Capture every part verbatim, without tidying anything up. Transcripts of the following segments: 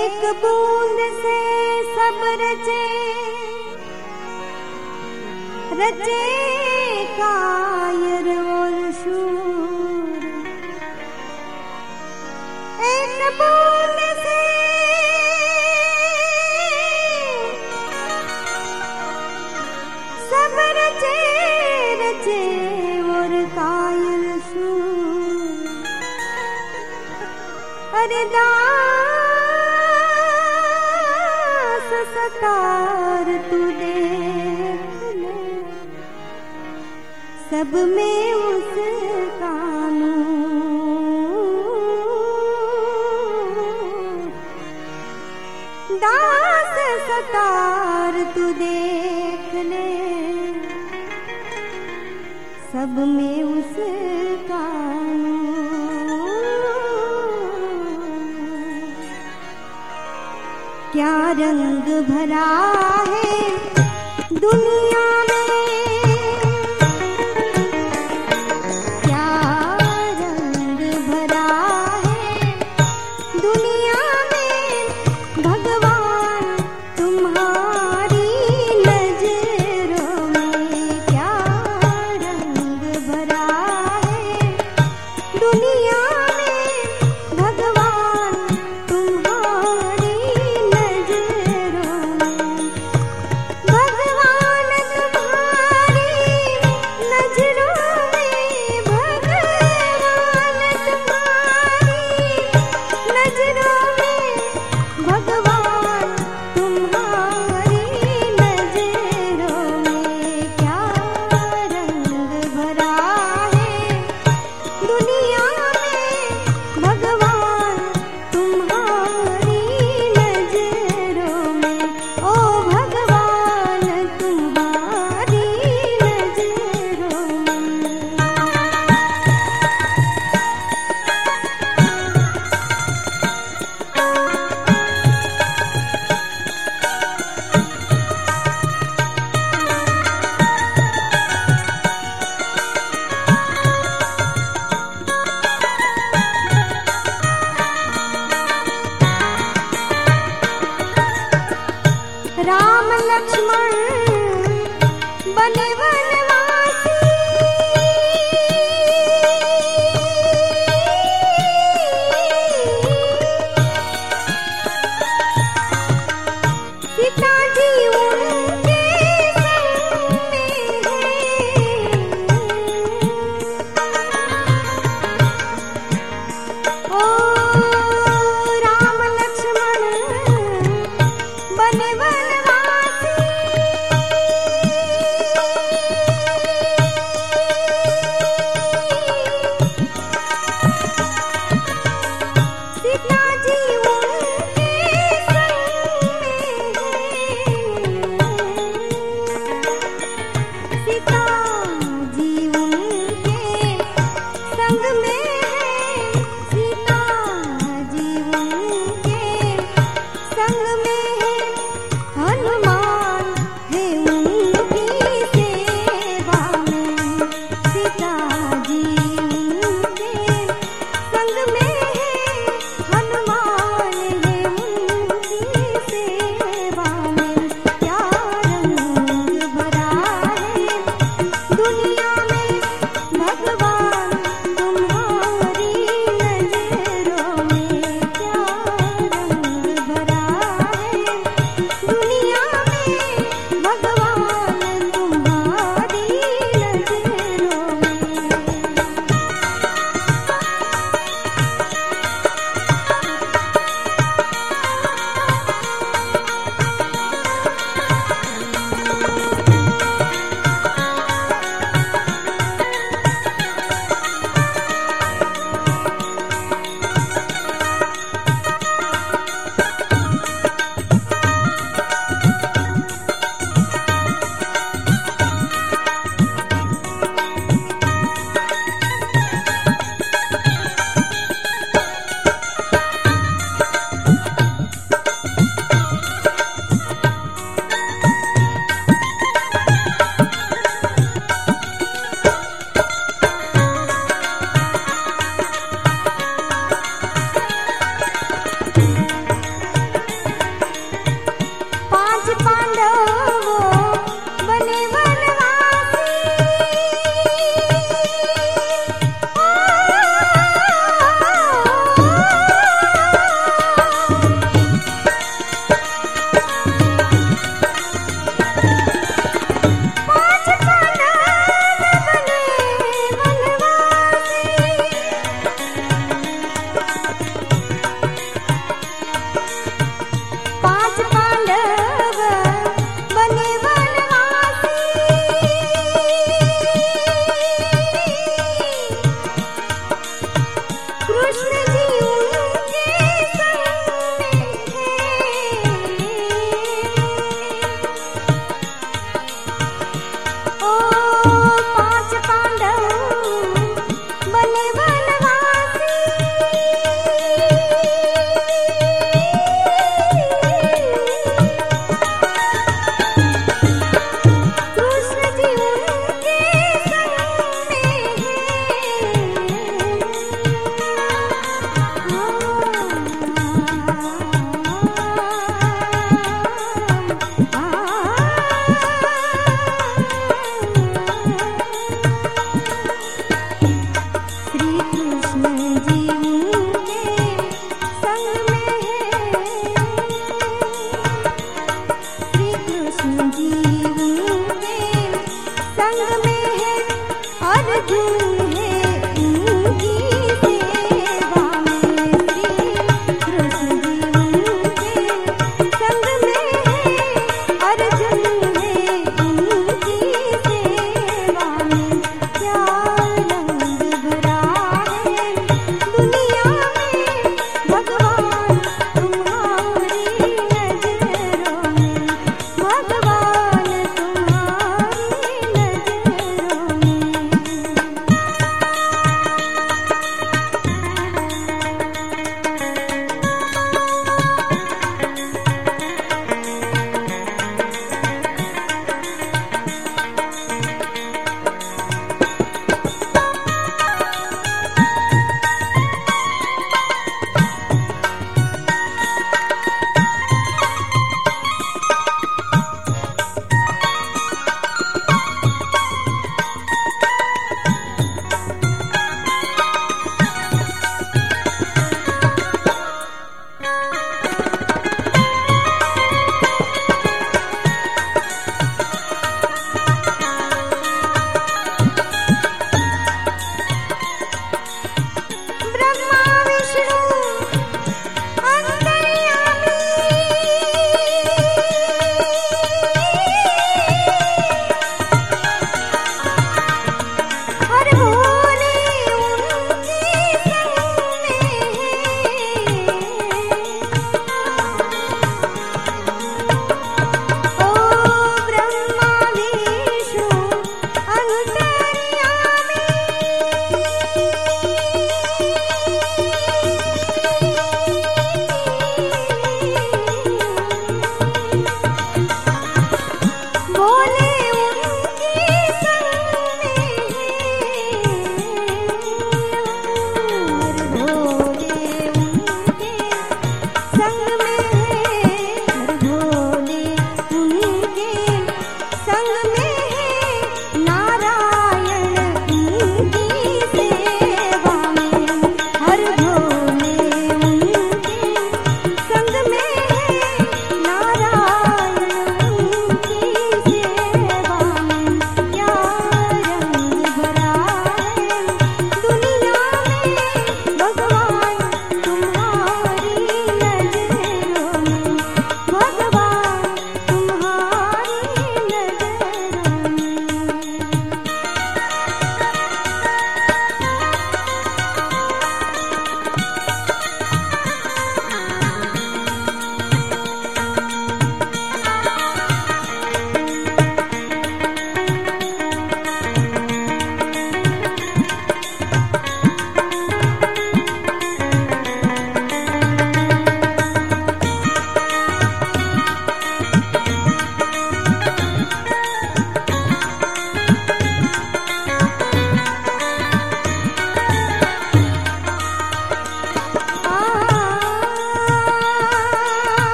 एक बूंद से सब रचे रचे कायर और शूर। एक बूंद से सब रचे रचे और कायर शूर। अरे दास सतार तू देख ले, सब में उसका नूर। दास सतार तू देख ले, सब में उसका नूर। क्या रंग भरा है दुनिया में, क्या रंग भरा है दुनिया में। भगवान तुम्हारी नजरों में, क्या रंग भरा है दुनिया में। भगवान तुम्हारी नजरों में, भगवान तुम्हारी नजरों में, भगवान तुम्हारी नजरों में, भगवान तुम्हारी नजरों में। क्या रंग भरा है दुनिया में, भगवान तुम्हारी नजरों में। ओ भगवान तुम्हारी नजरों में। राम लक्ष्मण बने वनवासी, सीता जी उनके संग में है। ओ राम लक्ष्मण बने वनवासी,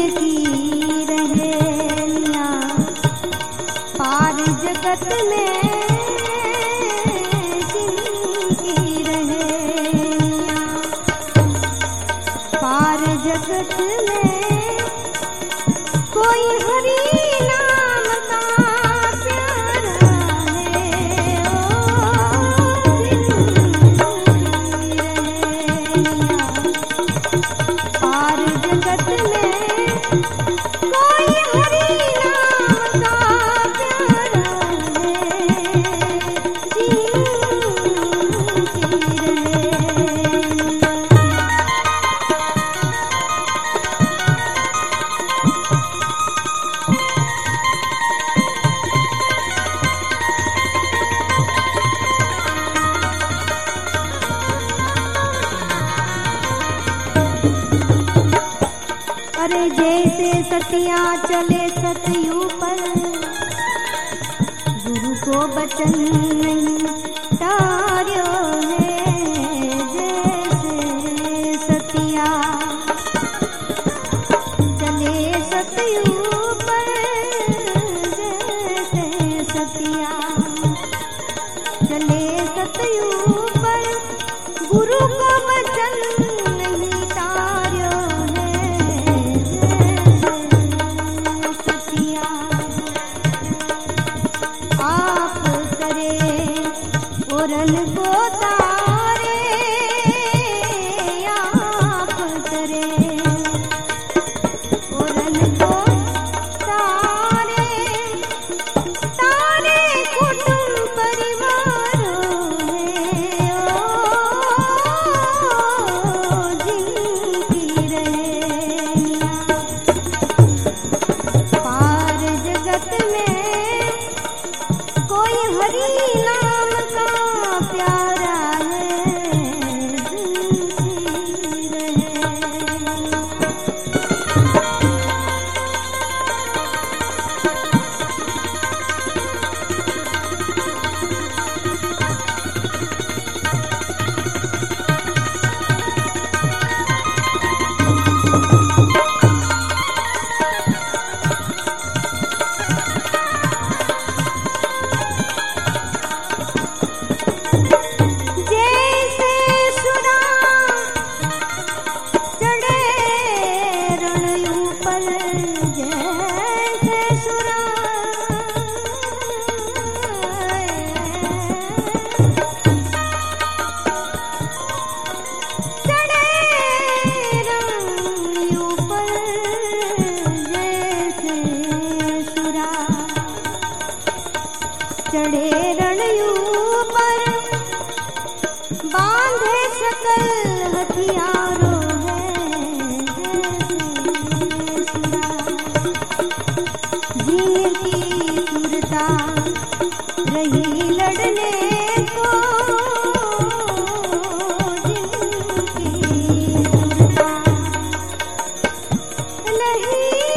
जिनकी रहे पार जगत में, जिनकी रहे पार जगत में, कोई हरि नाम का प्यारा है। ओ जिनकी रहे पार जगत में, कोई हरि नाम का प्यारा है, जिनकी रहे। अरे जैसे सतिया चले सतयु पर, गुरु को बचन नहीं तार्यो है। जैसे सतिया चले सतयु पर, जैसे सतिया चले सतयु पर, गुरु को बचन नहीं तार्यो रन को तारे, आप करे ओ रन को तारे, तारे कुटुंब परिवारों है। ओ जिनकी रहे पार जगत में, कोई हरि नाम का प्यारा है, जिनकी रहे। चढ़े रणयू पर, बांधे सकल हथियारों है। जिनकी सुरता रही लड़ने को, जिनकी सुरता नहीं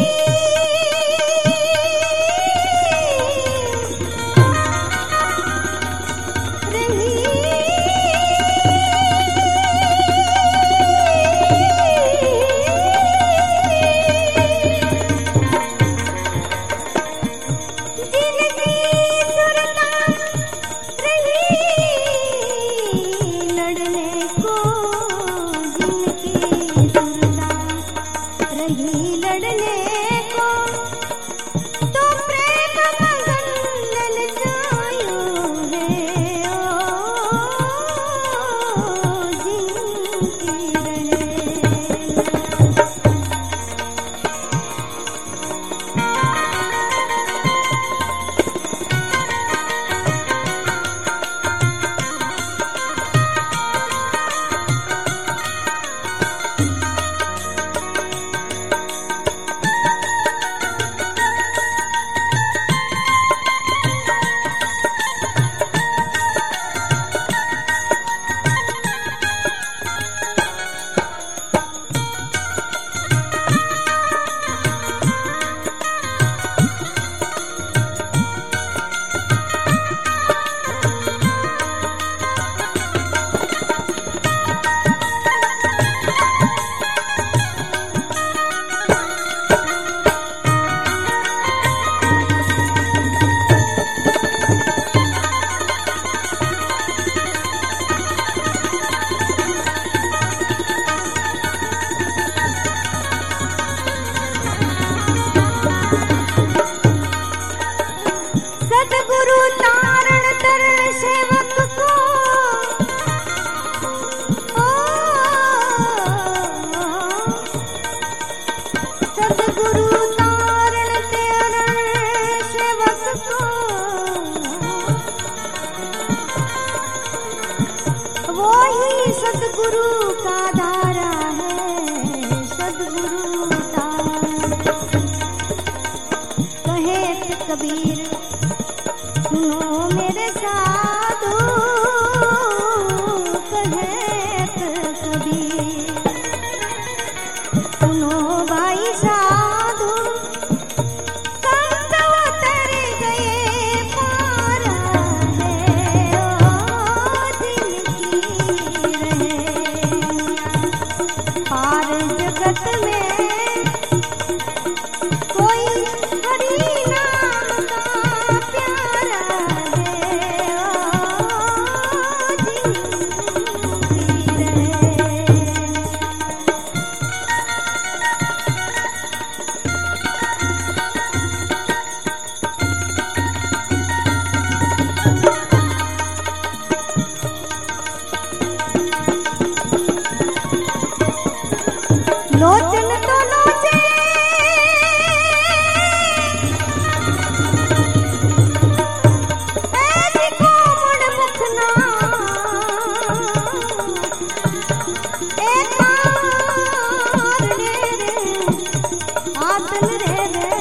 आतन रे रे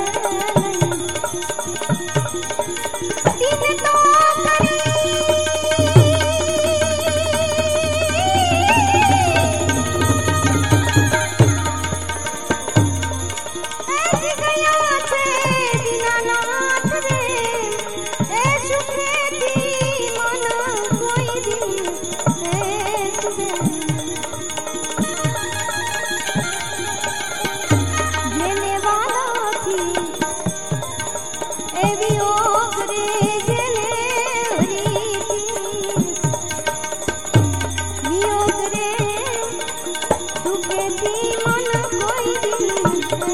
दिन तो करी ऐसी गया छे दीनानाथ रे ए सुखे दी मन कोई दिन ए सुखे जेने वाला थी ए वियोग रे जेने हरी थी वियोग रे सुखे दी मन कोई दिन ए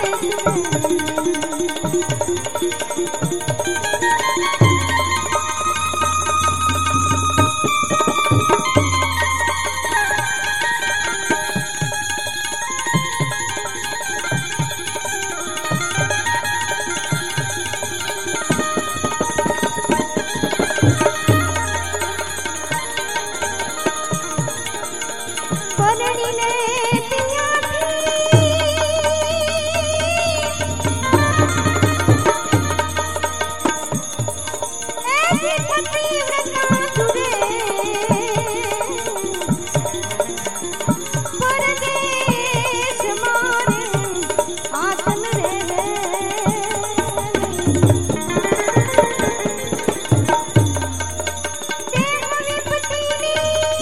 परणी ने पिया थी ऐसी पतिव्रता तुरे परदेश मारे आतन रे देह विपत्ति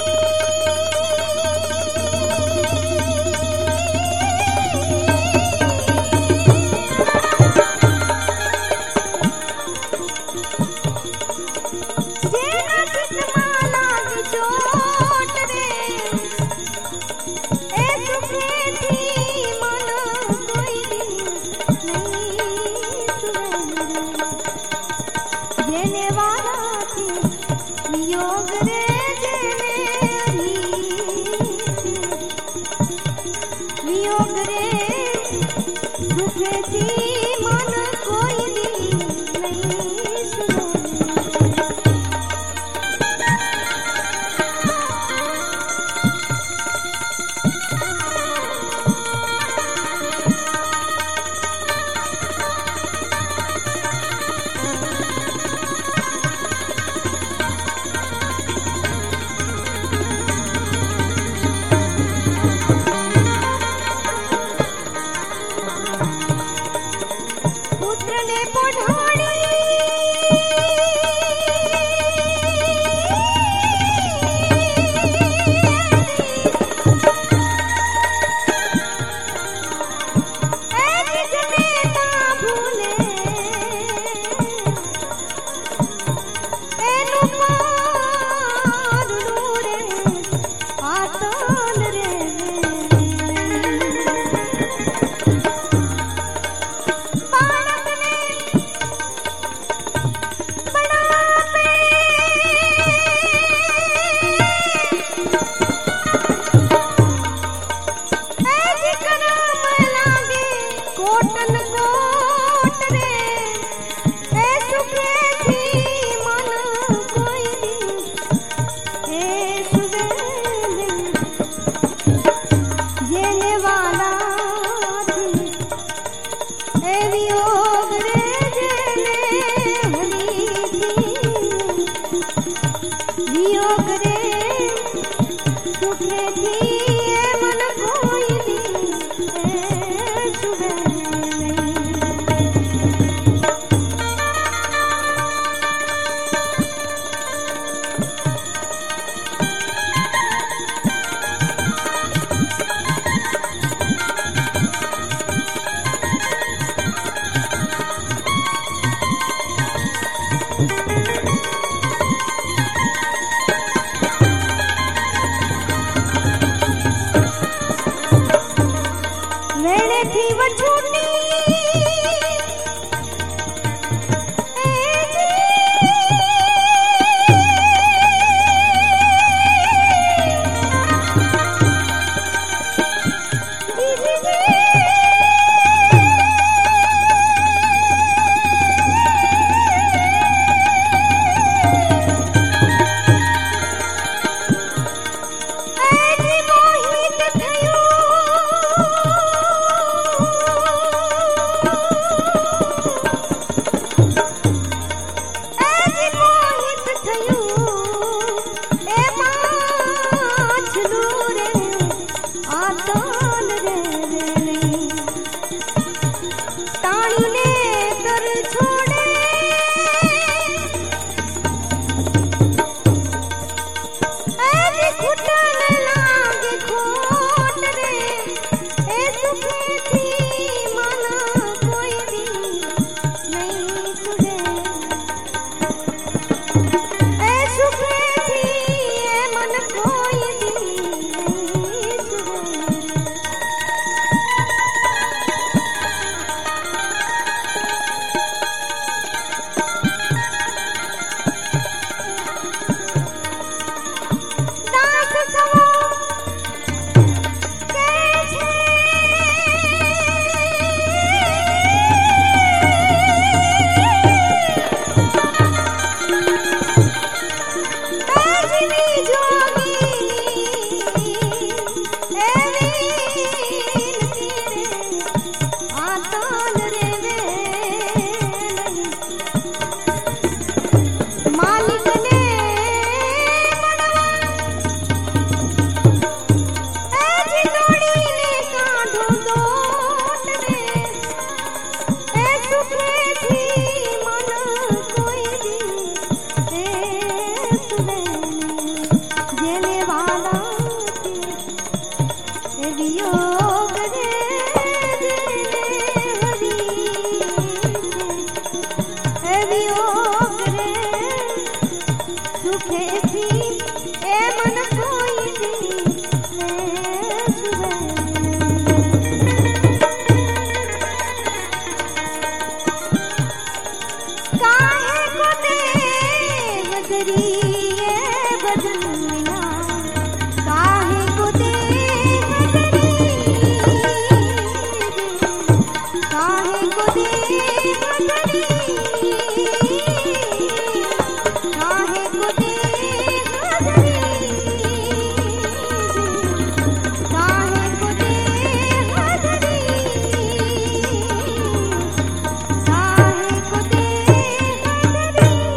जेना चितमाला की चोट रे ए सुखे थी मन कोई दिन नहीं सुने जेने वाला थी वियोग रे जेने हरी वियोग रे सुखे थी मन कोई दिन नहीं सुने पुत्र ने पढ़ाड़ी ऐसी जनेता भूले एनु पारू रे आतन रे बालक ने ताणी ने कर छोड़े ऐसी घुटन लागे खोट रे ए सुखे थी मन कोई भी नहीं सुने ए सुखे थी ए मन कोई भी नहीं सुने दास सवो के छे जीवी जोगी एवीन तेरे आतान रे वे मालिक ने मनवा ए जिंदड़ी ने काढो दोट रे ए सुखे थी मन कोई दी ए सुने जेने वाला थी ए वियोग रे जेने हरी ए वियोग रे सुखे थी ए मन कोई दी ए सुने काहे को देव दरिए बदनिया काहे को देव दरिए काहे को देव दरिए काहे को देव दरिए काहे को देव दरिए काहे को देव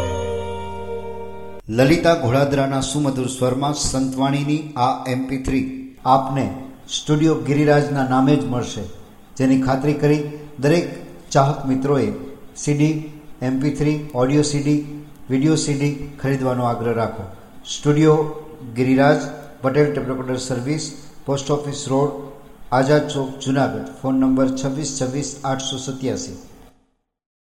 दरिए લલિતા ઘોડાદરાના સુમધુર સ્વરમાં સંતવાણીની આ એમપી થ્રી આપને સ્ટુડિયો ગિરિરાજના નામે જ મળશે, જેની ખાતરી કરી દરેક ચાહક મિત્રોએ CD, MP three, audio CD, video CD ખરીદવાનો આગ્રહ રાખો. Studio Giriraj, Patel tape recorder service, post office road, Azad Chowk, Junagadh. Phone number છવ્વીસ છવ્વીસ આઠસો સત્યાસી.